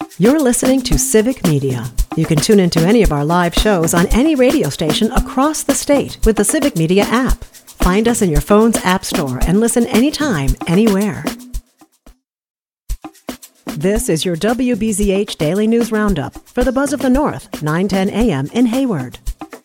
You're listening to Civic Media. You can tune into any of our live shows on any radio station across the state with the Civic Media app. Find us in your phone's app store and listen anytime, anywhere. This is your WBZH Daily News Roundup for the Buzz of the North, 9:10 a.m. in Hayward.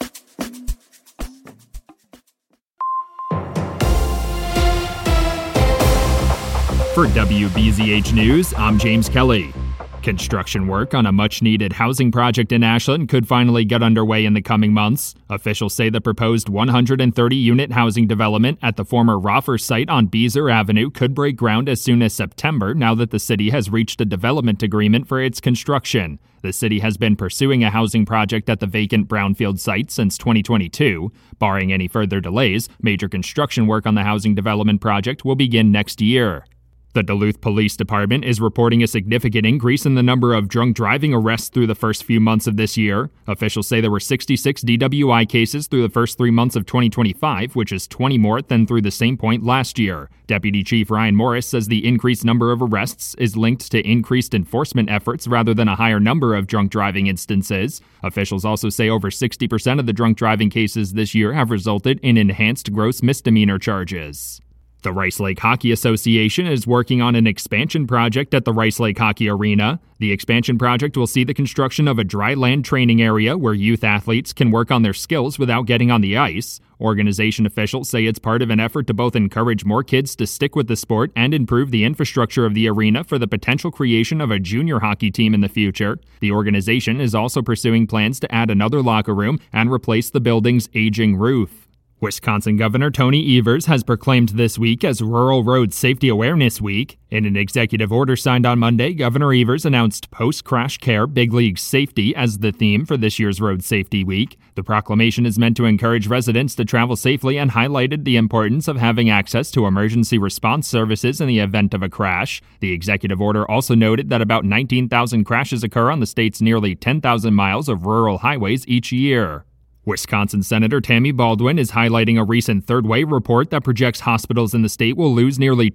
For WBZH News, I'm James Kelly. Construction work on a much-needed housing project in Ashland could finally get underway in the coming months. Officials say the proposed 130-unit housing development at the former Roffer site on Beezer Avenue could break ground as soon as September now that the city has reached a development agreement for its construction. The city has been pursuing a housing project at the vacant brownfield site since 2022. Barring any further delays, major construction work on the housing development project will begin next year. The Duluth Police Department is reporting a significant increase in the number of drunk driving arrests through the first few months of this year. Officials say there were 66 DWI cases through the first 3 months of 2025, which is 20 more than through the same point last year. Deputy Chief Ryan Morris says the increased number of arrests is linked to increased enforcement efforts rather than a higher number of drunk driving instances. Officials also say over 60% of the drunk driving cases this year have resulted in enhanced gross misdemeanor charges. The Rice Lake Hockey Association is working on an expansion project at the Rice Lake Hockey Arena. The expansion project will see the construction of a dry land training area where youth athletes can work on their skills without getting on the ice. Organization officials say it's part of an effort to both encourage more kids to stick with the sport and improve the infrastructure of the arena for the potential creation of a junior hockey team in the future. The organization is also pursuing plans to add another locker room and replace the building's aging roof. Wisconsin Governor Tony Evers has proclaimed this week as Rural Road Safety Awareness Week. In an executive order signed on Monday, Governor Evers announced post-crash care big league safety as the theme for this year's Road Safety Week. The proclamation is meant to encourage residents to travel safely and highlighted the importance of having access to emergency response services in the event of a crash. The executive order also noted that about 19,000 crashes occur on the state's nearly 10,000 miles of rural highways each year. Wisconsin Senator Tammy Baldwin is highlighting a recent Third Way report that projects hospitals in the state will lose nearly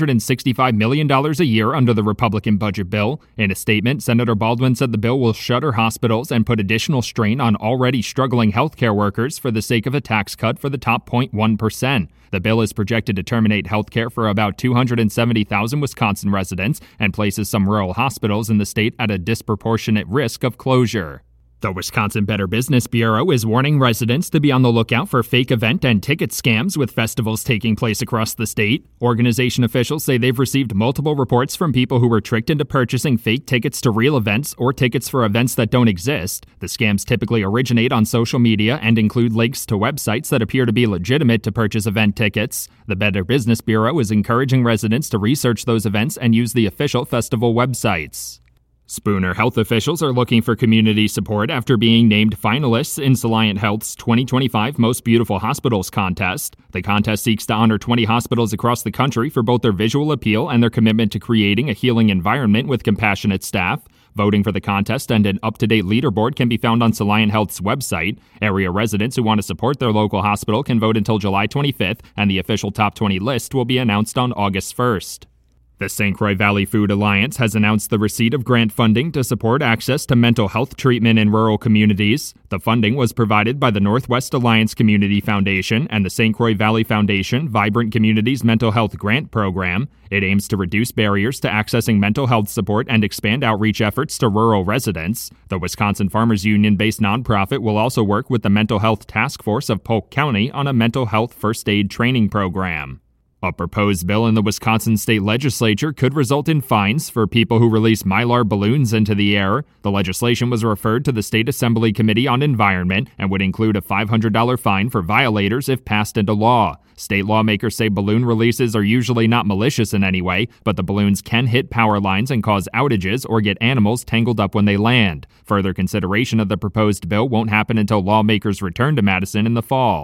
$265 million a year under the Republican budget bill. In a statement, Senator Baldwin said the bill will shutter hospitals and put additional strain on already struggling healthcare workers for the sake of a tax cut for the top 0.1%. The bill is projected to terminate healthcare for about 270,000 Wisconsin residents and places some rural hospitals in the state at a disproportionate risk of closure. The Wisconsin Better Business Bureau is warning residents to be on the lookout for fake event and ticket scams with festivals taking place across the state. Organization officials say they've received multiple reports from people who were tricked into purchasing fake tickets to real events or tickets for events that don't exist. The scams typically originate on social media and include links to websites that appear to be legitimate to purchase event tickets. The Better Business Bureau is encouraging residents to research those events and use the official festival websites. Spooner Health officials are looking for community support after being named finalists in Soliant Health's 2025 Most Beautiful Hospitals contest. The contest seeks to honor 20 hospitals across the country for both their visual appeal and their commitment to creating a healing environment with compassionate staff. Voting for the contest and an up-to-date leaderboard can be found on Soliant Health's website. Area residents who want to support their local hospital can vote until July 25th, and the official top 20 list will be announced on August 1st. The St. Croix Valley Food Alliance has announced the receipt of grant funding to support access to mental health treatment in rural communities. The funding was provided by the Northwest Alliance Community Foundation and the St. Croix Valley Foundation Vibrant Communities Mental Health Grant Program. It aims to reduce barriers to accessing mental health support and expand outreach efforts to rural residents. The Wisconsin Farmers Union-based nonprofit will also work with the Mental Health Task Force of Polk County on a mental health first aid training program. A proposed bill in the Wisconsin state legislature could result in fines for people who release Mylar balloons into the air. The legislation was referred to the State Assembly Committee on Environment and would include a $500 fine for violators if passed into law. State lawmakers say balloon releases are usually not malicious in any way, but the balloons can hit power lines and cause outages or get animals tangled up when they land. Further consideration of the proposed bill won't happen until lawmakers return to Madison in the fall.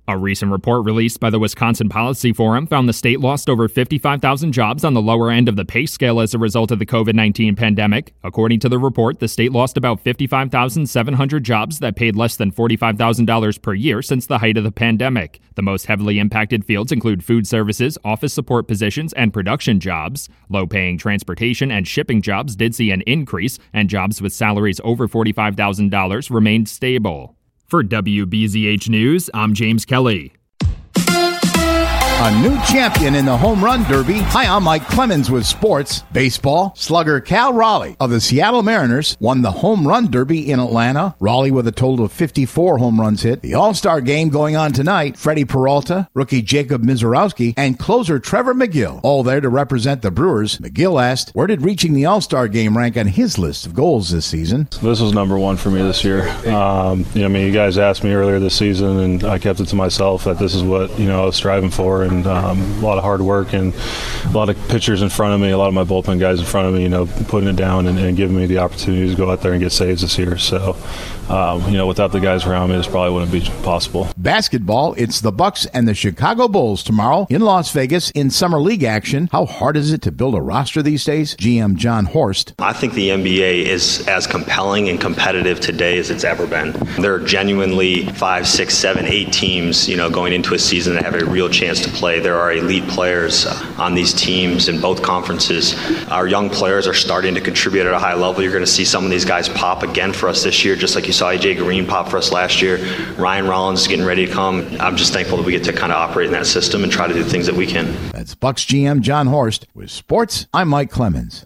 A recent report released by the Wisconsin Policy Forum found the state lost over 55,000 jobs on the lower end of the pay scale as a result of the COVID-19 pandemic. According to the report, the state lost about 55,700 jobs that paid less than $45,000 per year since the height of the pandemic. The most heavily impacted fields include food services, office support positions, and production jobs. Low-paying transportation and shipping jobs did see an increase, and jobs with salaries over $45,000 remained stable. For WBZH News, I'm James Kelly. A new champion in the home run derby. Hi, I'm Mike Clemens with sports. Baseball, slugger Cal Raleigh of the Seattle Mariners won the home run derby in Atlanta. Raleigh with a total of 54 home runs hit. The All-Star game going on tonight. Freddie Peralta, rookie Jacob Mizorowski, and closer Trevor McGill, all there to represent the Brewers. McGill asked, where did reaching the All-Star game rank on his list of goals this season? This was number one for me this year. You guys asked me earlier this season, and I kept it to myself that this is what, I was striving for. And a lot of hard work and a lot of pitchers in front of me, a lot of my bullpen guys in front of me, putting it down and giving me the opportunity to go out there and get saves this year. So, without the guys around me, this probably wouldn't be possible. Basketball, it's the Bucks and the Chicago Bulls tomorrow in Las Vegas in Summer League action. How hard is it to build a roster these days? GM John Horst. I think the NBA is as compelling and competitive today as it's ever been. There are genuinely 5, 6, 7, 8 teams, going into a season that have a real chance to play. There are elite players on these teams in both conferences. Our young players are starting to contribute at a high level. You're going to see some of these guys pop again for us this year, just like you saw AJ Green pop for us last year. Ryan Rollins is getting ready to come. I'm just thankful that we get to kind of operate in that system and try to do things that we can. That's Bucks GM John Horst. With sports, I'm Mike Clemens.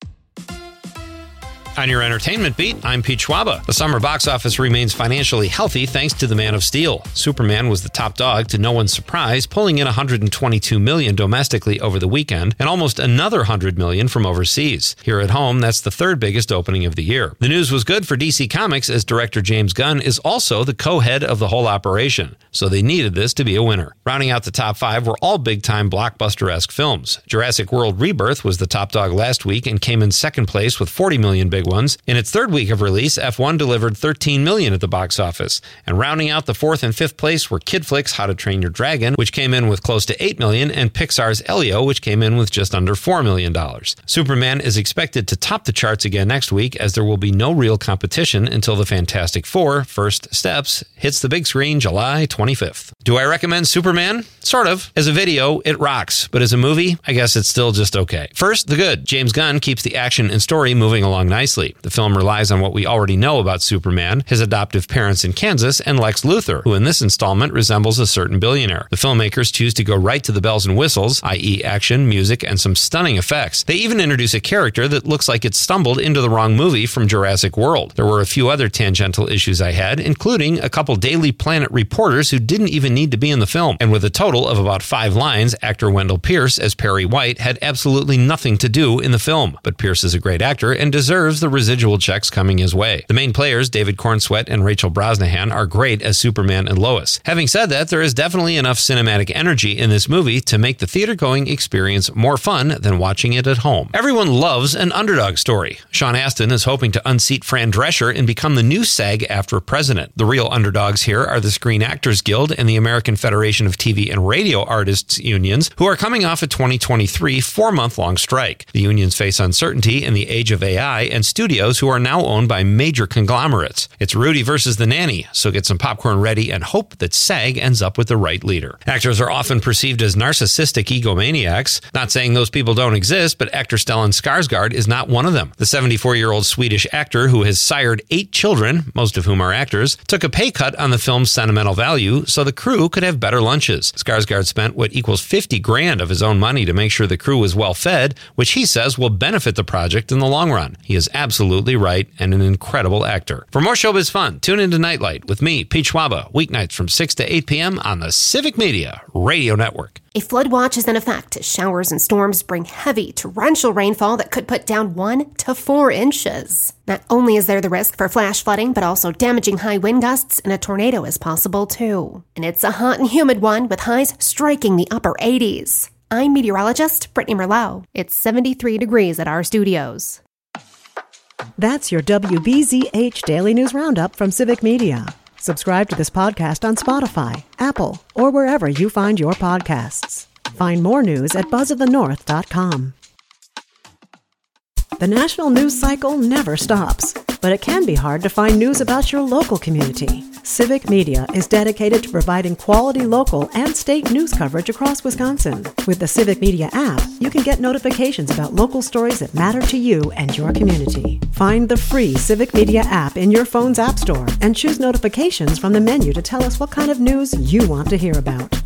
On your entertainment beat, I'm Pete Schwaba. The summer box office remains financially healthy thanks to The Man of Steel. Superman was the top dog to no one's surprise, pulling in $122 million domestically over the weekend and almost another $100 million from overseas. Here at home, that's the third biggest opening of the year. The news was good for DC Comics as director James Gunn is also the co-head of the whole operation, so they needed this to be a winner. Rounding out the top 5 were all big-time blockbuster-esque films. Jurassic World Rebirth was the top dog last week and came in second place with $40 million big ones. In its third week of release, F1 delivered $13 million at the box office. And rounding out the 4th and 5th place were Kid Flick's How to Train Your Dragon, which came in with close to $8 million, and Pixar's Elio, which came in with just under $4 million. Superman is expected to top the charts again next week, as there will be no real competition until the Fantastic Four: First Steps hits the big screen July 25th. Do I recommend Superman? Sort of. As a video, it rocks, but as a movie, I guess it's still just okay. First, the good. James Gunn keeps the action and story moving along nicely. The film relies on what we already know about Superman, his adoptive parents in Kansas, and Lex Luthor, who in this installment resembles a certain billionaire. The filmmakers choose to go right to the bells and whistles, i.e. action, music, and some stunning effects. They even introduce a character that looks like it stumbled into the wrong movie from Jurassic World. There were a few other tangential issues I had, including a couple Daily Planet reporters who didn't even need to be in the film. And with a total of about 5 lines, actor Wendell Pierce as Perry White had absolutely nothing to do in the film. But Pierce is a great actor and deserves the residual checks coming his way. The main players, David Cornsweet and Rachel Brosnahan, are great as Superman and Lois. Having said that, there is definitely enough cinematic energy in this movie to make the theater-going experience more fun than watching it at home. Everyone loves an underdog story. Sean Astin is hoping to unseat Fran Drescher and become the new SAG-AFTRA president. The real underdogs here are the Screen Actors Guild and the American Federation of TV and Radio Artists unions, who are coming off a 2023 4-month-long strike. The unions face uncertainty in the age of AI and studios who are now owned by major conglomerates. It's Rudy versus the nanny, so get some popcorn ready and hope that SAG ends up with the right leader. Actors are often perceived as narcissistic egomaniacs. Not saying those people don't exist, but actor Stellan Skarsgård is not one of them. The 74-year-old Swedish actor who has sired 8 children, most of whom are actors, took a pay cut on the film's sentimental value so the crew could have better lunches. Skarsgård spent what equals $50,000 of his own money to make sure the crew was well fed, which he says will benefit the project in the long run. He is absolutely right and an incredible actor. For more showbiz fun, tune into Nightlight with me, Pete Schwaba, weeknights from 6 to 8 p.m. on the Civic Media Radio Network. A flood watch is in effect as showers and storms bring heavy torrential rainfall that could put down 1 to 4 inches. Not only is there the risk for flash flooding, but also damaging high wind gusts and a tornado is possible too. And it's a hot and humid one with highs striking the upper 80s. I'm meteorologist Brittany Merlot. It's 73 degrees at our studios. That's your WBZH Daily News Roundup from Civic Media. Subscribe to this podcast on Spotify, Apple, or wherever you find your podcasts. Find more news at buzzofthenorth.com. The national news cycle never stops, but it can be hard to find news about your local community. Civic Media is dedicated to providing quality local and state news coverage across Wisconsin. With the Civic Media app, you can get notifications about local stories that matter to you and your community. Find the free Civic Media app in your phone's app store and choose notifications from the menu to tell us what kind of news you want to hear about.